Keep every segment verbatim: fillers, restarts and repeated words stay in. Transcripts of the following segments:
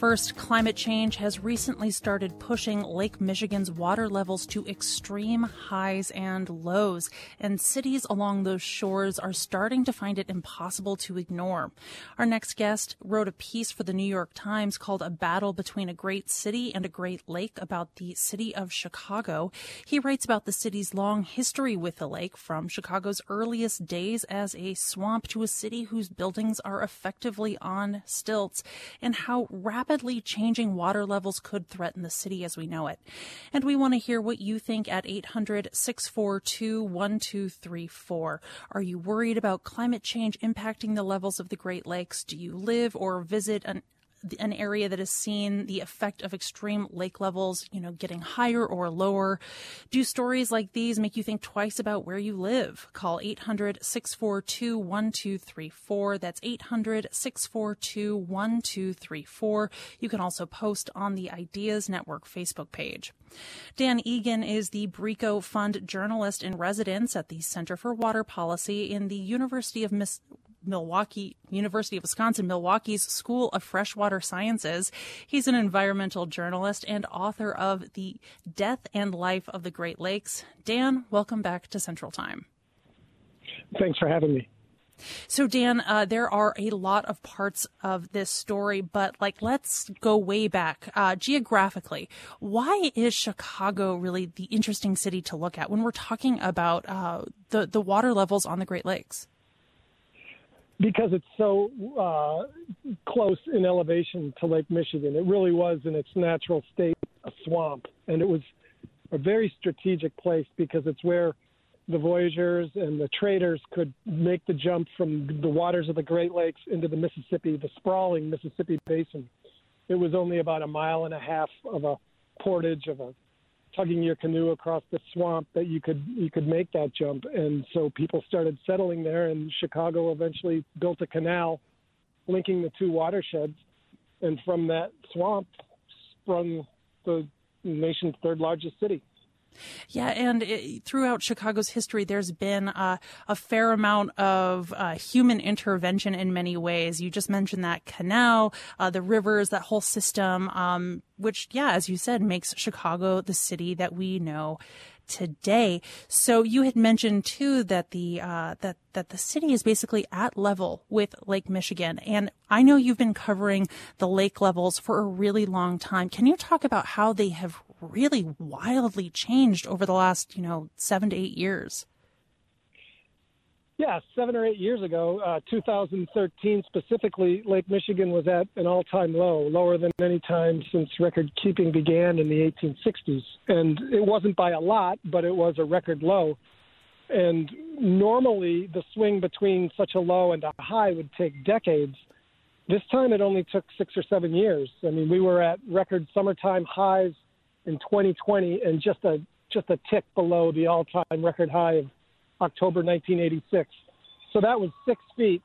First, climate change has recently started pushing Lake Michigan's water levels to extreme highs and lows, and cities along those shores are starting to find it impossible to ignore. Our next guest wrote a piece for the New York Times called A Battle Between a Great City and a Great Lake about the city of Chicago. He writes about the city's long history with the lake, from Chicago's earliest days as a swamp to a city whose buildings are effectively on stilts, and how rapidly changing water levels could threaten the city as we know it. And we want to hear what you think at eight hundred, six four two, one two three four. Are you worried about climate change impacting the levels of the Great Lakes? Do you live or visit an an area that has seen the effect of extreme lake levels, you know, getting higher or lower? Do stories like these make you think twice about where you live? Call eight hundred, six four two, one two three four. That's eight hundred, six four two, one two three four. You can also post on the Ideas Network Facebook page. Dan Egan is the Brico Fund journalist in residence at the Center for Water Policy in the University of Miss Milwaukee, University of Wisconsin, Milwaukee's School of Freshwater Sciences. He's an environmental journalist and author of The Death and Life of the Great Lakes. Dan, welcome back to Central Time. Thanks for having me. So, Dan, uh, there are a lot of parts of this story, but like, let's go way back. Uh, geographically, why is Chicago really the interesting city to look at when we're talking about uh, the, the water levels on the Great Lakes? Because it's so uh, close in elevation to Lake Michigan. It really was, in its natural state, a swamp. And it was a very strategic place because it's where the voyageurs and the traders could make the jump from the waters of the Great Lakes into the Mississippi, the sprawling Mississippi basin. It was only about a mile and a half of a portage, of a tugging your canoe across the swamp, that you could you could make that jump. And so people started settling there, and Chicago eventually built a canal linking the two watersheds. And from that swamp sprung the nation's third largest city. Yeah, and it, throughout Chicago's history, there's been uh, a fair amount of uh, human intervention in many ways. You just mentioned that canal, uh, the rivers, that whole system, um, which, yeah, as you said, makes Chicago the city that we know today. So you had mentioned too that the uh, that that the city is basically at level with Lake Michigan, and I know you've been covering the lake levels for a really long time. Can you talk about how they have really wildly changed over the last, you know, seven to eight years? Yeah, seven or eight years ago, uh, two thousand thirteen specifically, Lake Michigan was at an all-time low, lower than any time since record keeping began in the eighteen sixties. And it wasn't by a lot, but it was a record low. And normally the swing between such a low and a high would take decades. This time it only took six or seven years. I mean, we were at record summertime highs in twenty twenty and just a just a tick below the all-time record high of October nineteen eighty-six. So that was six feet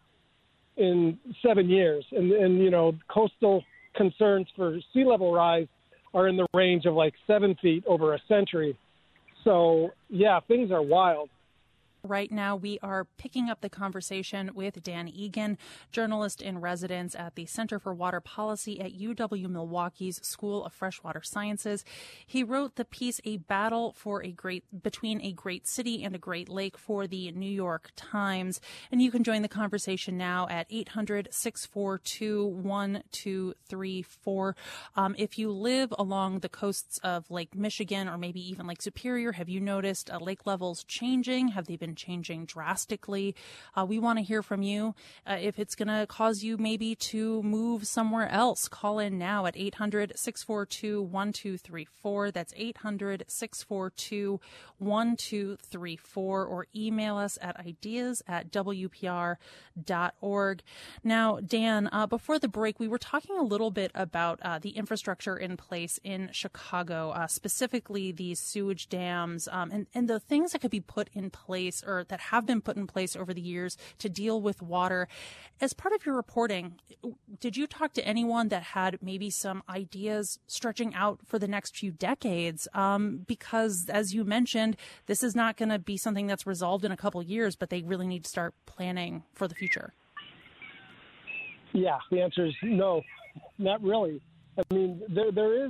in seven years. And, and, you know, coastal concerns for sea level rise are in the range of like seven feet over a century. So, yeah, things are wild. Right now, we are picking up the conversation with Dan Egan, journalist in residence at the Center for Water Policy at U W-Milwaukee's School of Freshwater Sciences. He wrote the piece "A Battle for a Great Between a Great City and a Great Lake" for the New York Times. And you can join the conversation now at eight hundred, six four two, one two three four. Um, if you live along the coasts of Lake Michigan or maybe even Lake Superior, have you noticed uh, lake levels changing? Have they been changing drastically? Uh, we want to hear from you. Uh, if it's going to cause you maybe to move somewhere else, call in now at eight hundred, six four two, one two three four. That's eight hundred, six four two, one two three four, or email us at ideas at w p r dot org. Now, Dan, uh, before the break, we were talking a little bit about uh, the infrastructure in place in Chicago, uh, specifically these sewage dams, um, and, and the things that could be put in place or that have been put in place over the years to deal with water. As part of your reporting, did you talk to anyone that had maybe some ideas stretching out for the next few decades? Um, because, as you mentioned, this is not going to be something that's resolved in a couple of years, but they really need to start planning for the future. Yeah, the answer is no, not really. I mean, there there is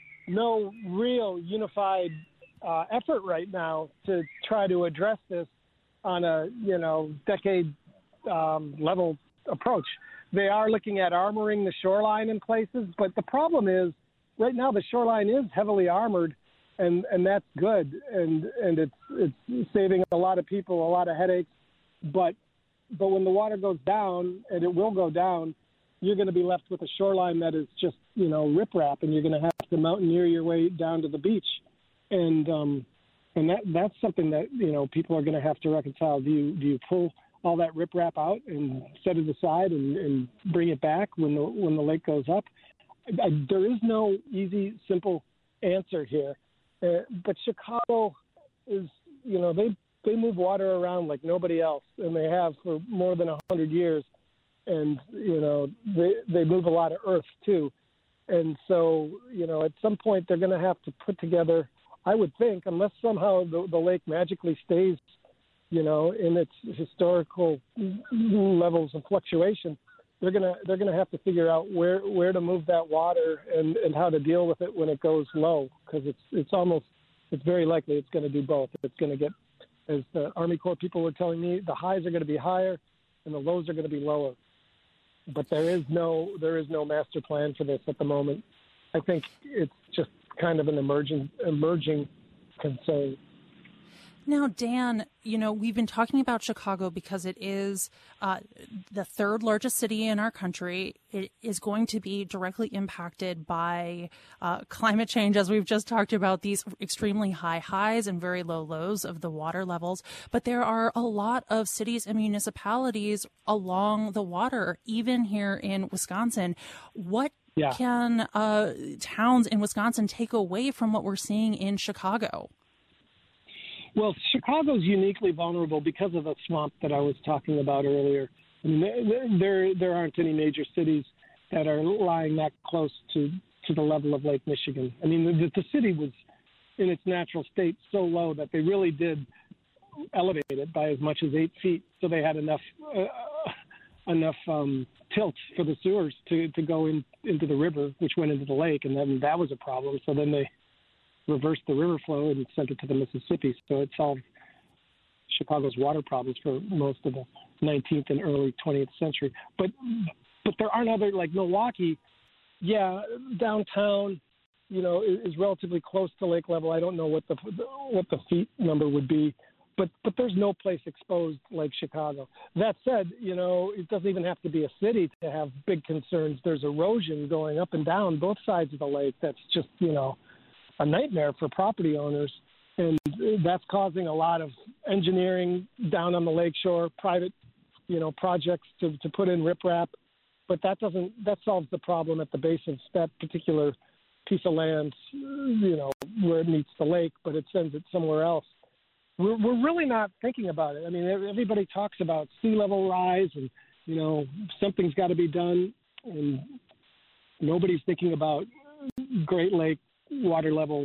no real unified uh, effort right now to try to address this on a, you know, decade um, level approach. They are looking at armoring the shoreline in places, but the problem is right now the shoreline is heavily armored, and, and that's good, and and it's it's saving a lot of people a lot of headaches. But but when the water goes down, and it will go down, you're going to be left with a shoreline that is just, you know, riprap, and you're going to have to mountaineer your way down to the beach, and um, and that that's something that, you know, people are going to have to reconcile. Do you do you pull all that riprap out and set it aside and, and bring it back when the when the lake goes up? I, I, there is no easy, simple answer here. Uh, but Chicago is, you know, they they move water around like nobody else, and they have for more than a hundred years. And, you know, they they move a lot of earth too. And so, you know, at some point they're going to have to put together, I would think, unless somehow the, the lake magically stays, you know, in its historical levels of fluctuation, they're gonna they're gonna have to figure out where, where to move that water and, and how to deal with it when it goes low, because it's it's almost it's very likely it's going to do both. It's going to get, as the Army Corps people were telling me, the highs are going to be higher and the lows are going to be lower. But there is no there is no master plan for this at the moment. I think it's just kind of an emerging emerging concern. Now, Dan, you know, we've been talking about Chicago because it is uh, the third largest city in our country. It is going to be directly impacted by uh, climate change, as we've just talked about, these extremely high highs and very low lows of the water levels. But there are a lot of cities and municipalities along the water, even here in Wisconsin. What yeah. can uh, towns in Wisconsin take away from what we're seeing in Chicago? Well, Chicago's uniquely vulnerable because of the swamp that I was talking about earlier. I mean, there there aren't any major cities that are lying that close to, to the level of Lake Michigan. I mean, the, the city was in its natural state so low that they really did elevate it by as much as eight feet, so they had enough uh, enough um, tilt for the sewers to, to go in, into the river, which went into the lake, and then that was a problem. So then they reversed the river flow and sent it to the Mississippi. So it solved Chicago's water problems for most of the nineteenth and early twentieth century. But but there aren't other, like Milwaukee, yeah, downtown, you know, is, is relatively close to lake level. I don't know what the what the feet number would be, but but there's no place exposed like Chicago. That said, you know, it doesn't even have to be a city to have big concerns. There's erosion going up and down both sides of the lake. That's just, you know, a nightmare for property owners, and that's causing a lot of engineering down on the lakeshore, private, you know, projects to, to put in riprap, but that doesn't that solves the problem at the base of that particular piece of land, you know, where it meets the lake, but it sends it somewhere else. We're we're really not thinking about it. I mean, everybody talks about sea level rise, and you know, something's got to be done, and nobody's thinking about Great Lake water level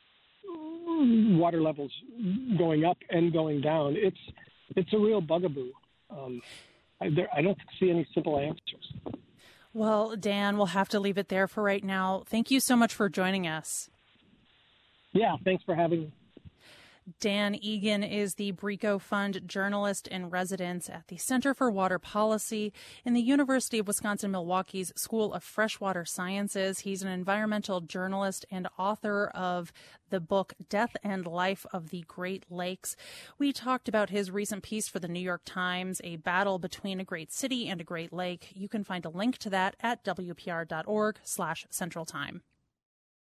water levels going up and going down. It's it's a real bugaboo. Um, I, there, I don't see any simple answers. Well, Dan, we'll have to leave it there for right now. Thank you so much for joining us. Yeah, thanks for having me. Dan Egan is the Brico Fund journalist in residence at the Center for Water Policy in the University of Wisconsin-Milwaukee's School of Freshwater Sciences. He's an environmental journalist and author of the book Death and Life of the Great Lakes. We talked about his recent piece for the New York Times, A Battle Between a Great City and a Great Lake. You can find a link to that at W P R dot org slash Central Time.